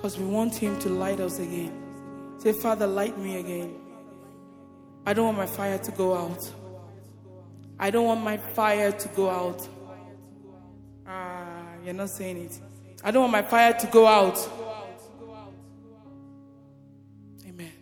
because we want Him to light us again. Say, Father, light me again. I don't want my fire to go out. I don't want my fire to go out. You're not saying it. I don't want my fire to go out. Amen.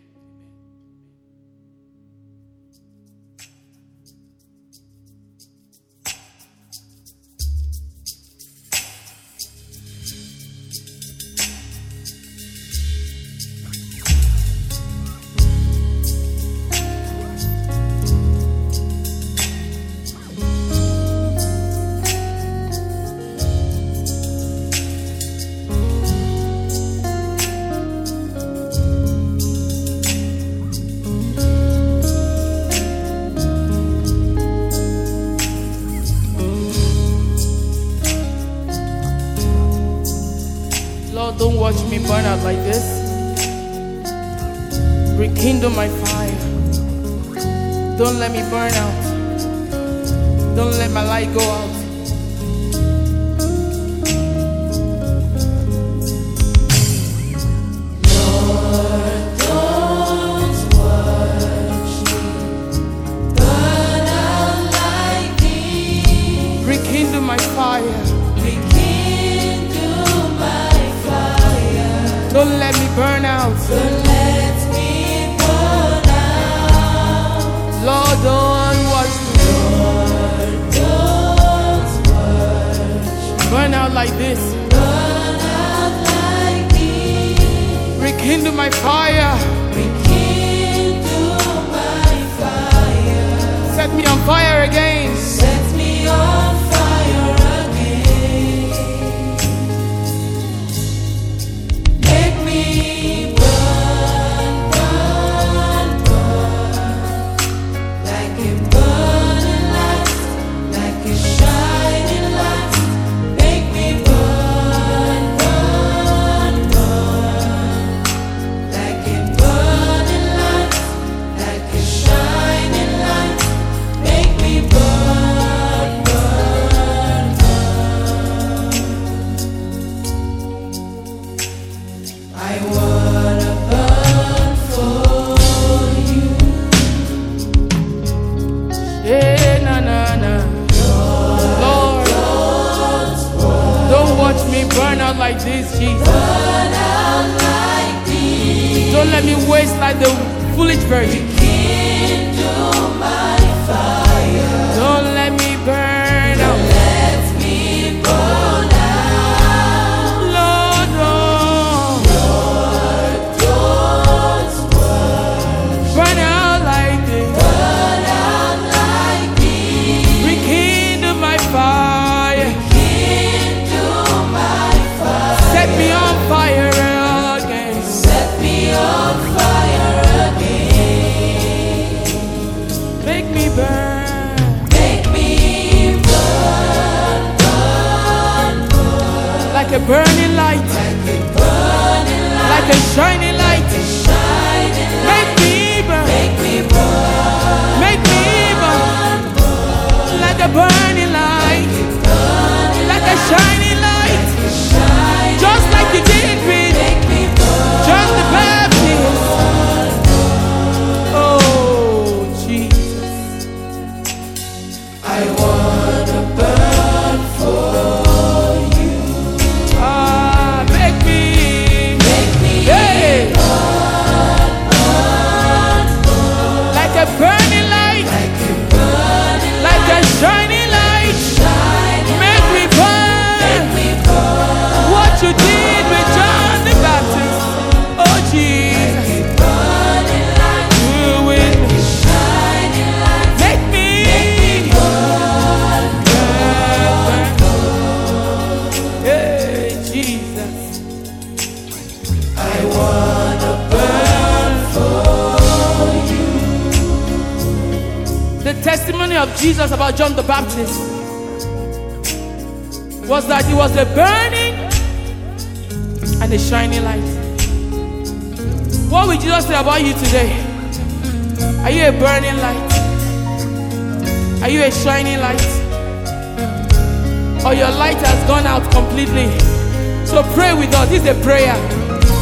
Don't watch me burn out like this. Rekindle my fire. Don't let me burn out. Don't let my light go out. Lord, don't watch me burn out like this. Rekindle my fire. Don't let me burn out. Don't let me burn out. Lord, don't watch me. Lord, don't watch me burn out like this. burn out like this. Rekindle my fire. Rekindle my fire. Set me on fire again. Set me on fire again. Make me burn, burn, burn, like a burning light, like a shining light. Make me burn, burn, burn, like a burning light, like a shining light. Make me burn, burn, burn. I wanna burn for you. Yeah, na na na. Lord, don't watch me burn out like this, Jesus. Burn out like this. Don't let me waste like the foolish virgin. Kindle my fire. Don't let me burn out. Let me burn out. Lord, don't Don't burn out like this. burn out like this. Rekindle my fire. Kindle my fire. Set me on fire again. Set me on fire again. Make me burn. Make me burn, burn, burn. Like a burning light. Like a burning light. Like a shining light. Shining light. Make me burn. Make me burn. Make me burn. Like a burning light. Burning Like a shining light. shine. Just like you did with Make me burn. John the Baptist. Oh, Jesus. I wanna burn for you. Make me. Make me Hey. burn, burn, burn. Like a burning light. Like a burning Like a shining light. shining. Make me burn. Make me burn. What you did with John the Baptist. Oh, Jesus. Burning light. Do it. Shining light. Make me Burn, burn. Hey, Jesus. I wanna burn for you. The testimony of Jesus about John the Baptist was that he was a burning and a shining light. What will Jesus say about you today? Are you a burning light? Are you a shining light? Or your light has gone out completely? So pray with us. This is a prayer.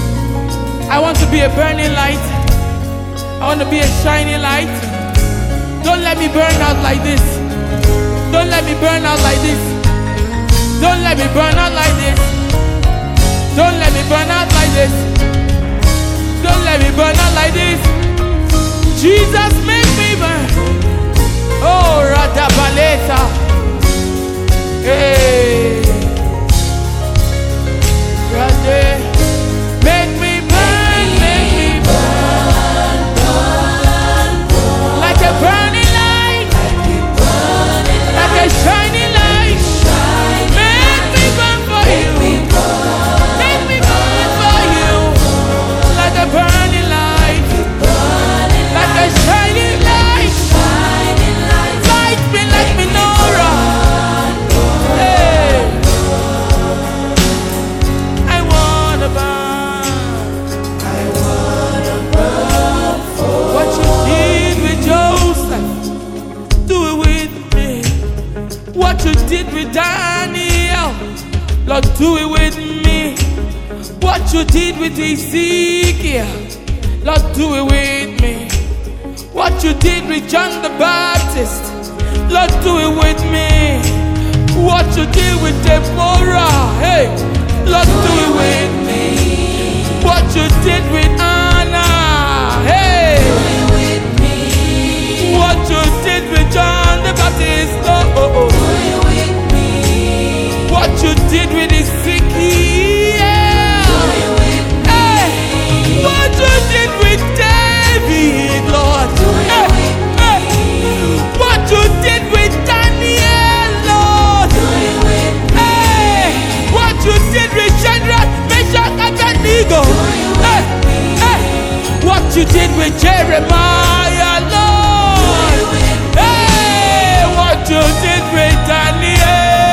I want to be a burning light. I want to be a shining light. Don't let me burn out like this. Don't let me burn out like this. Don't let me burn out like this. Don't let me burn out like this. Don't let me burn out like this. Jesus, make me burn. Oh, Radabaleta. Hey. Rade. Make me burn, make me burn. Like a burning light. Like a shining light. Make me burn for you. Make me burn for you. Like a burning light. Like a shining light. Light me like menorah. Hey. I wanna burn. What you did with Joseph, do it with me. What you did with Daniel, Lord, do it with me. What you did with Ezekiel, Lord, do it with me. What you did with John the Baptist, Lord, do it with me. What you did with Deborah, hey, Lord, do it with me. What you did with Anna, hey, what you did with John the Baptist, oh. What you did with Ezekiel, hey, what you did with David, Lord, hey, what you did with Daniel, Lord, hey, what you did with Shadrach, Meshach, and Abednego, hey, what you did with Jeremiah, Lord, hey, what you did with Daniel,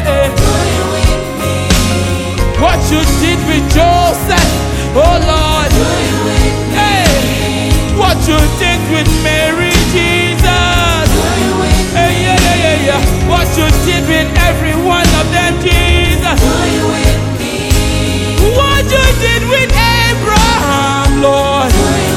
what you did with Joseph, oh Lord, hey, what you did with Mary, Jesus, hey, yeah. What you did with every one of them, Jesus, what you did with Abraham, Lord,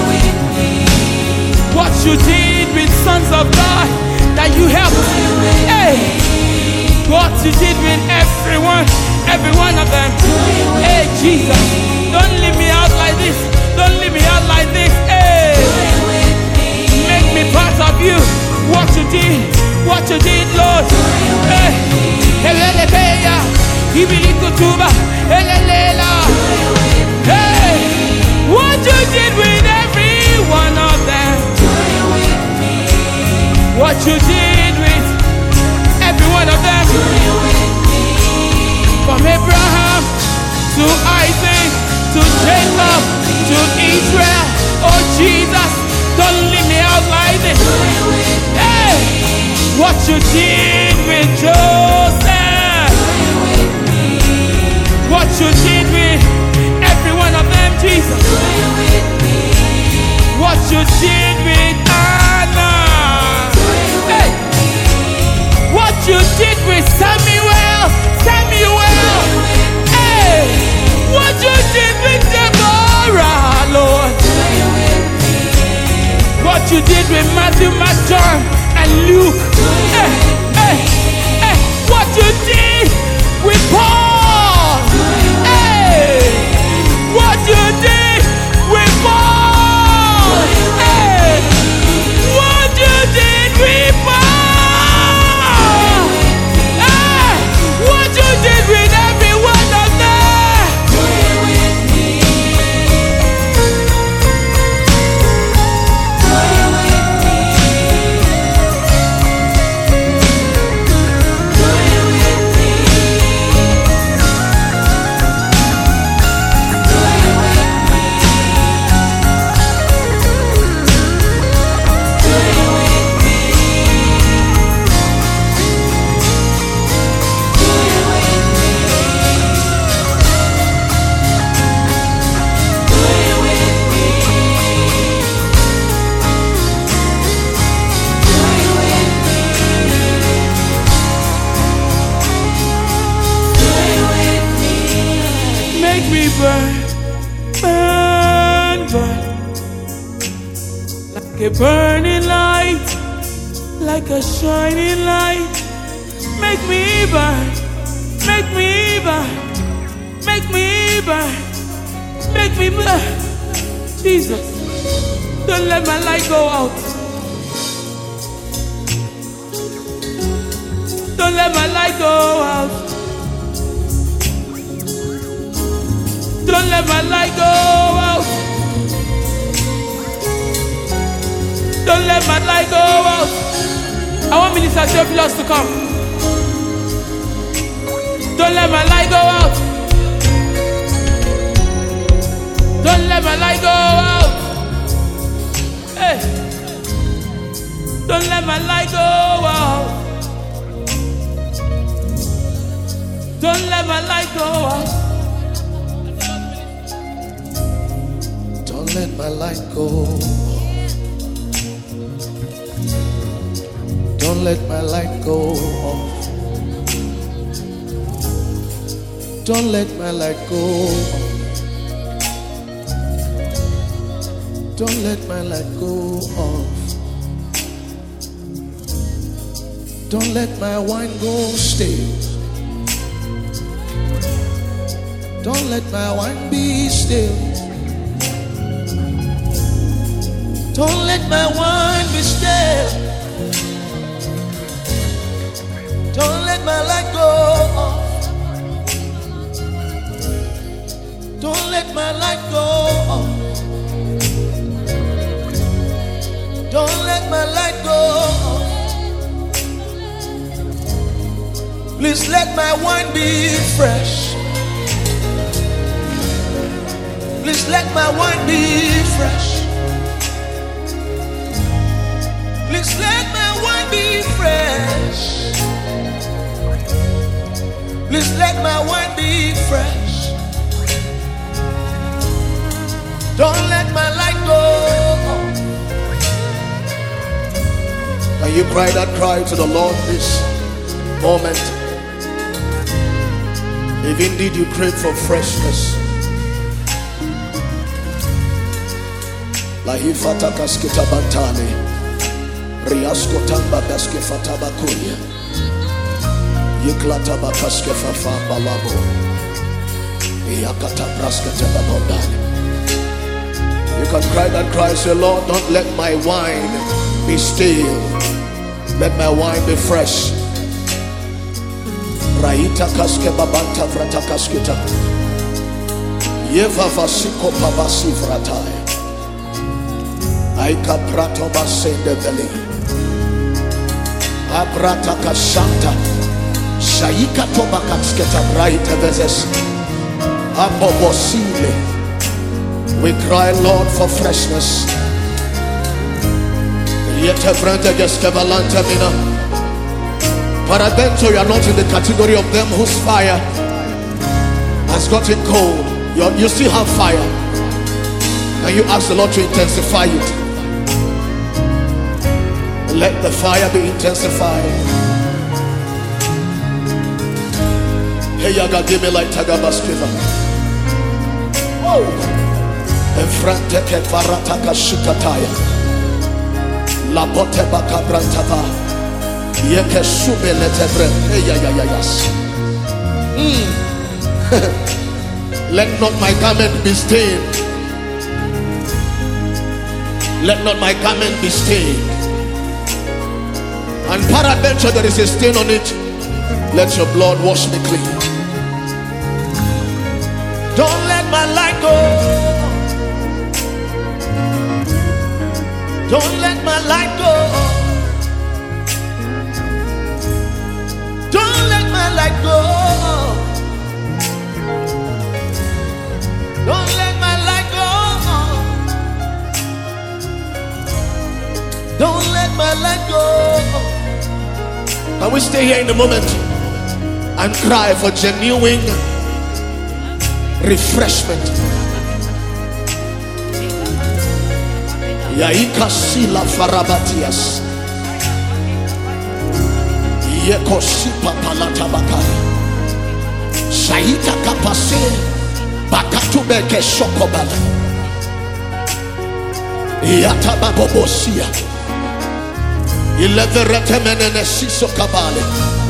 what you did with sons of God that you helped, hey, what you did with every one of them, hey, Jesus, don't leave me out like this, don't leave me out like this, hey, make me part of you, what you did, Lord, hey, Elelekeya, Ibilikutuba, Elelela, hey, what you did with every one of them, what you did with every one of them, from Abraham to Isaac to Jacob to Israel, oh Jesus, don't leave me out like this, hey, what you did with Joseph, what you did with every one of them, Jesus, what you did with Anna, hey, what you did with Samuel, hey, what you did with Deborah, Lord, what you did with Matthew, Mark, John, and Luke, hey, what you did with Paul, hey, what you did with Paul, hey, what you did with Paul, hey, what you did with every one of them. burn, burn. a burning light, like a shining light. Make me burn, make me burn, make me burn, make me burn. Jesus, don't let my light go out. Don't let my light go out. Don't let my light go out. Don't let my light go out. I want Minister Theophilus to come. Don't let my light go out. Don't let my light go out. Hey. Don't let my light go out. Don't let my light go out. Don't let my light go. Don't let my light go off. Don't let my light go. Don't let my light go off. Don't let my wine go stale. Don't let my wine be stale. Don't let my wine be stale. Don't let my light go off. Don't let my light go off. Don't let my light go off. Please let my wine be fresh. Please let my wine be fresh. Please let my wine be fresh. Please let my wine be fresh. Don't let my light go. Can you cry that cry to the Lord this moment? If indeed you crave for freshness. Lahi fata kaskita bantale. Riasko tamba baske fata bakuya. Yiklata bakaske fafa balabo. Yakata braske tebabondale. You can cry that cry, say, Lord, don't let my wine be stale. Let my wine be fresh. Raita kaske babanta vrata kaskita. Yeva vasiko pabasi vratai. Aika prato basende veli. Abrata kashanta. Shaika toba kasketa braita vezes. Abobosile. We cry, Lord, for freshness. Yet frente geskevalanta mina. Peradventure, you are not in the category of them whose fire has gotten cold. You still have fire. And you ask the Lord to intensify it. Let the fire be intensified. Hey, Yaga, give me like Tagabaskiva. Oh, Efrante ke varataka shikataya. La bote baka brantava. Yeke sube letebre. Hey, yes. Let not my garment be stained. Let not my garment be stained. And peradventure there is a stain on it. Let your blood wash me clean. Don't let my light go. Don't let my light go. Don't let my light go. Don't let my light go. Don't let my light go. Can we stay here in a moment and cry for genuine refreshment? Yaika sila farabatias. Yeko sipa palata bakari. Shaita kapase bakatubeke shokobala. Yatababosia. Ileveretemenene siso kabale.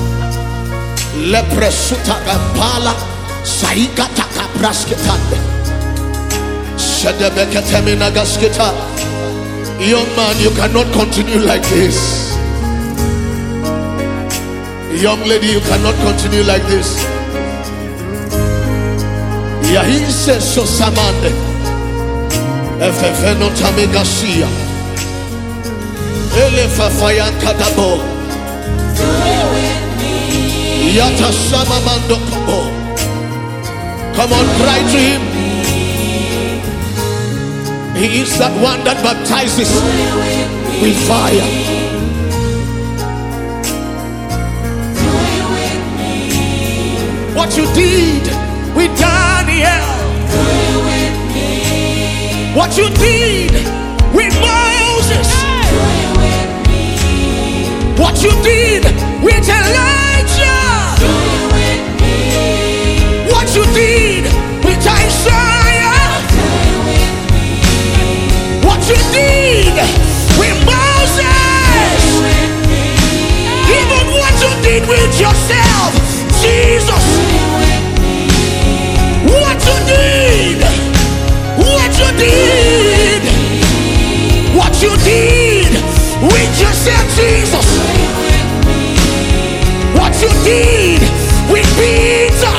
Lepresuta gampala. Saikata kabrasketande. Shedebeketemina gasketa. Young man, you cannot continue like this. Young lady, you cannot continue like this. Yahise so samande. Efefeno tamigasia. Elefa fayan kadabo. Yata sama mando kobo. Come on, cry to him. He is that one that baptizes with fire. What you did with Daniel, what you did with Moses, what you did with Elijah, what you did with Isaiah, what you did with Moses, even what you did with yourself, Jesus. What you did, what you did, what you did with yourself, Jesus. What you did with Peter,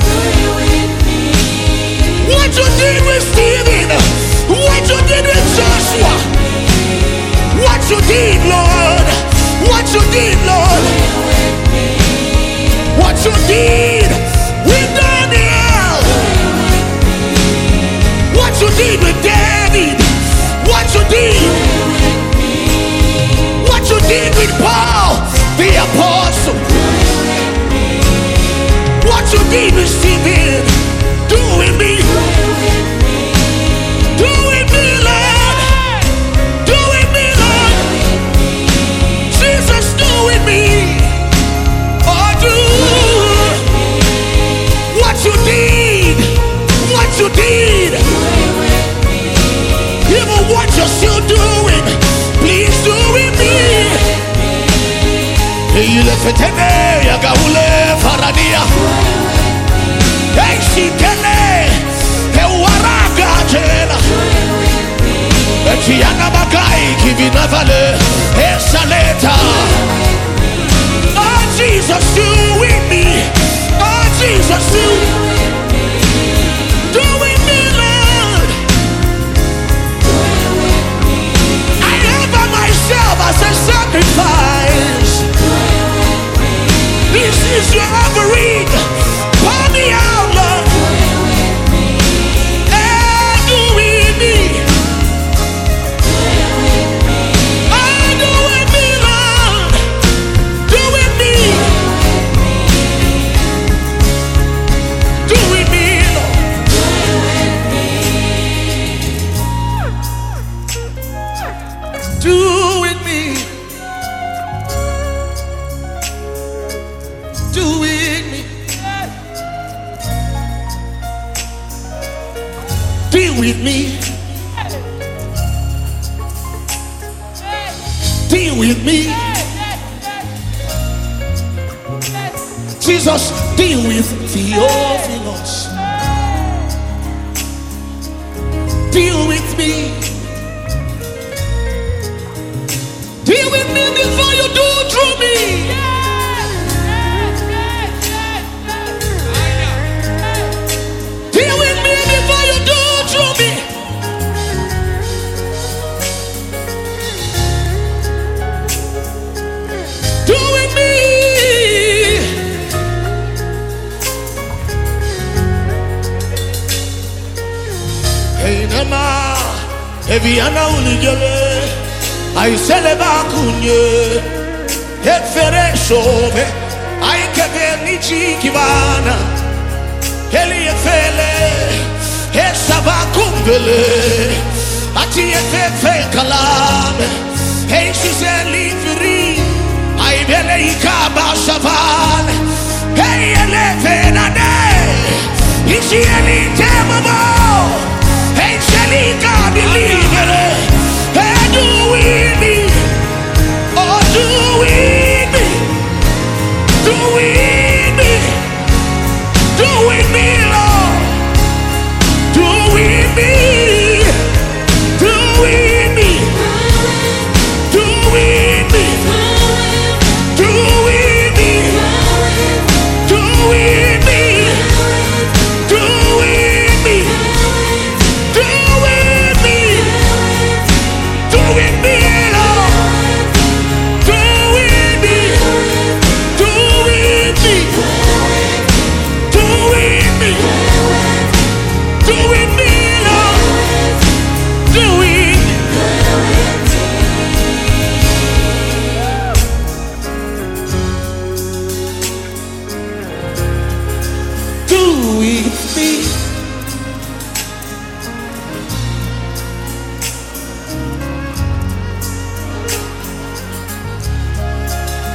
what you did with Stephen, what you did with Joshua, what you did, Lord, what you did, Lord, what you did with Daniel, what you did with David, what you did with Paul, the apostle, what you did with Stephen, do with me, do with me, Lord, do with me, Lord, Jesus, do with me, oh, do what you did, even what you're still doing, please do with me. Ile fetene ya gaule farania. Hey shikele, he waraga jela. Etiana bagai kivina vale, he saleta. Oh Jesus, do with me. Oh Jesus, do with me, Lord. I offer myself as a sacrifice. This is your offering. Pour me out, Lord. And do with me. Oh, do with me, Lord. Do with me. Do with me, Lord. Do with me. Do with me. Deal with me. Deal with me. Jesus, deal with Theophilus. Deal with me. Deal with me before you do through me. Deal with me before you do through me. Do with me. Hey nama, eviana uligele, I seleba kunye, hefere shove, I kebe nichi kivana. Eli efele, esava kumbele, ati efefe kalame, hey she's livri, I bele ikaba shavan, hey elefe nade, ishi eli temamo, hey sheli kabili.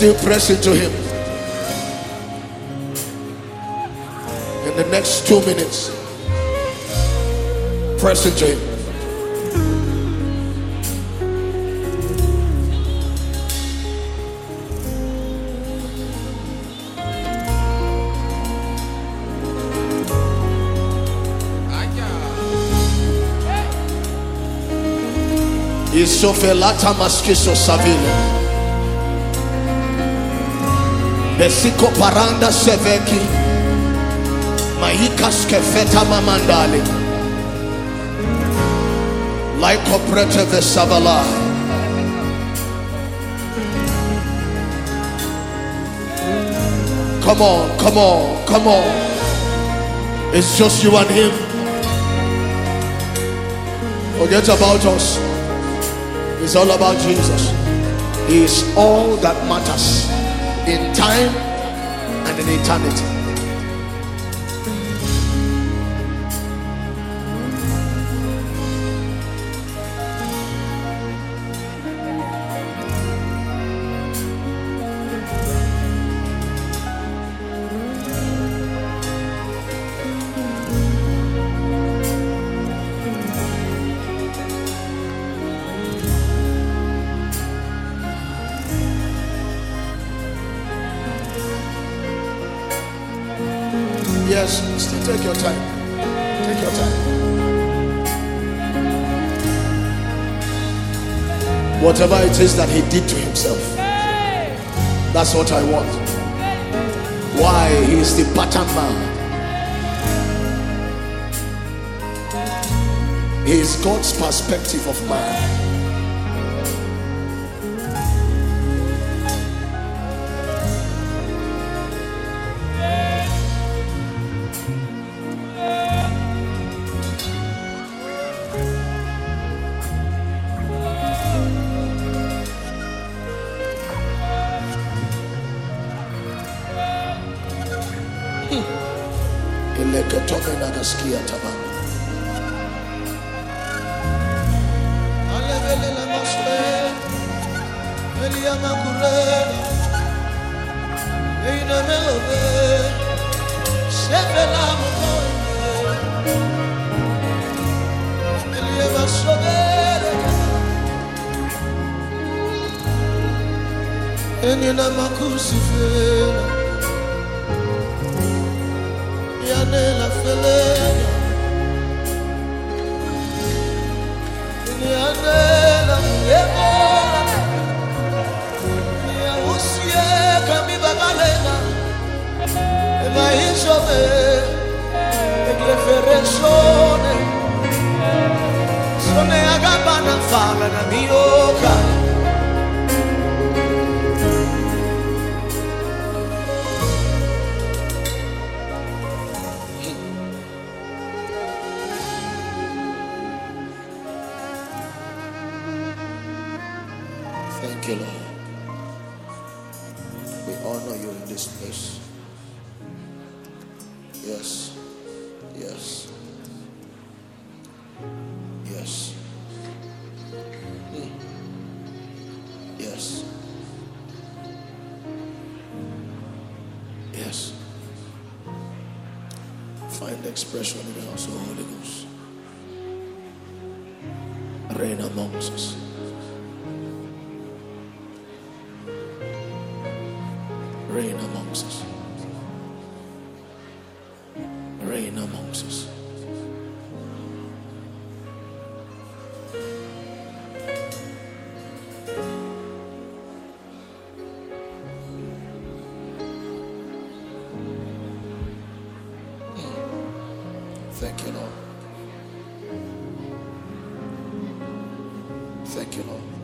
Still press into him. In the next 2 minutes, press into him. Isofelata maskiso savile. Besiko paranda seveki. Mahikas kefeta mamandali. Like operate vesavala. Come on, come on, come on. It's just you and him. Forget about us. It's all about Jesus. He is all that matters in time and in eternity. Yes, still take your time. Take your time. Whatever it is that he did to himself, that's what I want. Why? He is the pattern man. He is God's perspective of man. Eleketome nagasikia tabangu. Alevele maswe, elia makurela, eina melode, sefela mokoye, elia maswele, enina makusifela. La felena, la ebola, usie kami bagalena, la isove, le ferrezone, sone agabana fala na mioka. Thank you, Lord. We honor you in this place. Yes. Yes. Yes. Yes. Yes. Find expression in the house of the Holy Ghost. Reign amongst us. Reign amongst us. Reign amongst us. Thank you, Lord. Thank you, Lord.